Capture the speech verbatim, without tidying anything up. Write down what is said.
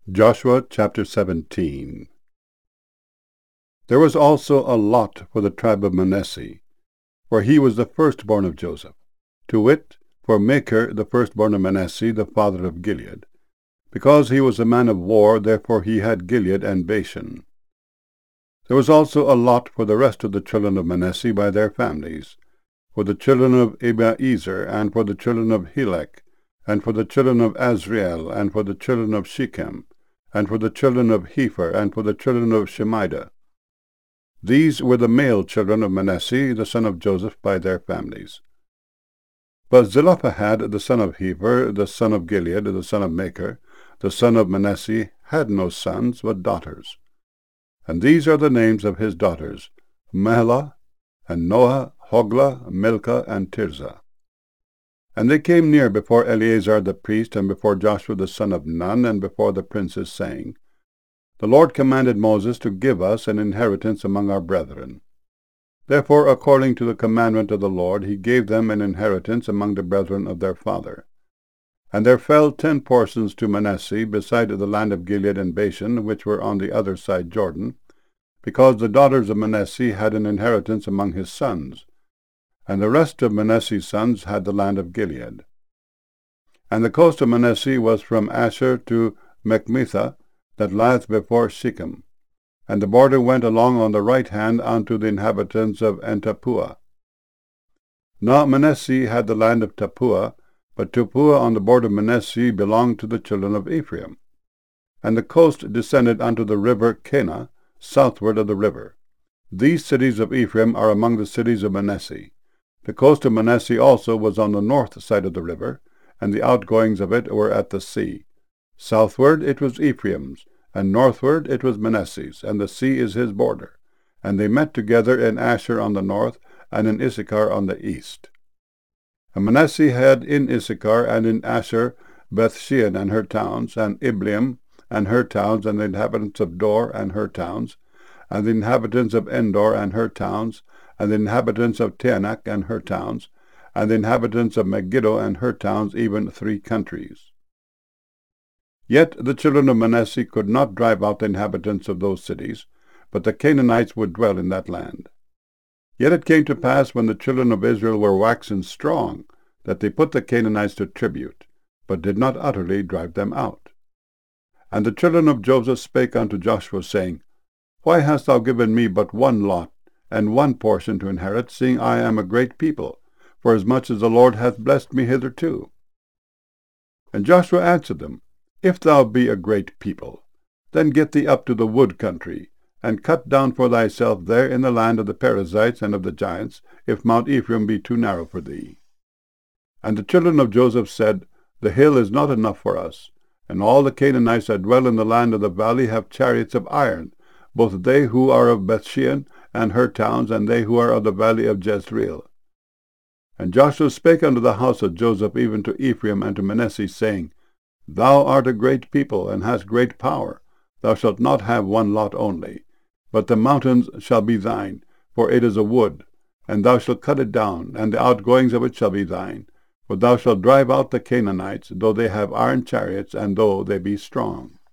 Joshua chapter seventeen. There was also a lot for the tribe of Manasseh, for he was the firstborn of Joseph, to wit, for Machir the firstborn of Manasseh, the father of Gilead. Because he was a man of war, therefore he had Gilead and Bashan. There was also a lot for the rest of the children of Manasseh by their families, for the children of Abiezer, and for the children of Helek, and for the children of Azriel, and for the children of Shechem, and for the children of Hepher, and for the children of Shemida. These were the male children of Manasseh, the son of Joseph, by their families. But Zelophehad, the son of Hepher, the son of Gilead, the son of Machir, the son of Manasseh, had no sons, but daughters. And these are the names of his daughters, Mahlah, and Noah, Hoglah, Milcah, and Tirzah. And they came near before Eleazar the priest, and before Joshua the son of Nun, and before the princes, saying, The Lord commanded Moses to give us an inheritance among our brethren. Therefore, according to the commandment of the Lord, he gave them an inheritance among the brethren of their father. And there fell ten portions to Manasseh, beside the land of Gilead and Bashan, which were on the other side Jordan, because the daughters of Manasseh had an inheritance among his sons. And the rest of Manasseh's sons had the land of Gilead. And the coast of Manasseh was from Asher to Machmethah, that lieth before Shechem. And the border went along on the right hand unto the inhabitants of En-tappuah. Now Manasseh had the land of Tappuah, but Tappuah on the border of Manasseh belonged to the children of Ephraim. And the coast descended unto the river Kanah, southward of the river. These cities of Ephraim are among the cities of Manasseh. The coast of Manasseh also was on the north side of the river, and the outgoings of it were at the sea. Southward it was Ephraim's, and northward it was Manasseh's, and the sea is his border. And they met together in Asher on the north, and in Issachar on the east. And Manasseh had in Issachar and in Asher Bethshean and her towns, and Ibleam and her towns, and the inhabitants of Dor and her towns, and the inhabitants of Endor and her towns, and the inhabitants of Taanach and her towns, and the inhabitants of Megiddo and her towns, even three countries. Yet the children of Manasseh could not drive out the inhabitants of those cities, but the Canaanites would dwell in that land. Yet it came to pass, when the children of Israel were waxen strong, that they put the Canaanites to tribute, but did not utterly drive them out. And the children of Joseph spake unto Joshua, saying, Why hast thou given me but one lot, and one portion to inherit, seeing I am a great people, forasmuch as the Lord hath blessed me hitherto? And Joshua answered them, If thou be a great people, then get thee up to the wood country, and cut down for thyself there in the land of the Perizzites and of the giants, if Mount Ephraim be too narrow for thee. And the children of Joseph said, The hill is not enough for us, and all the Canaanites that dwell in the land of the valley have chariots of iron, both they who are of Bethshean and her towns, and they who are of the valley of Jezreel. And Joshua spake unto the house of Joseph, even to Ephraim and to Manasseh, saying, Thou art a great people, and hast great power. Thou shalt not have one lot only, but the mountains shall be thine, for it is a wood, and thou shalt cut it down, and the outgoings of it shall be thine. For thou shalt drive out the Canaanites, though they have iron chariots, and though they be strong.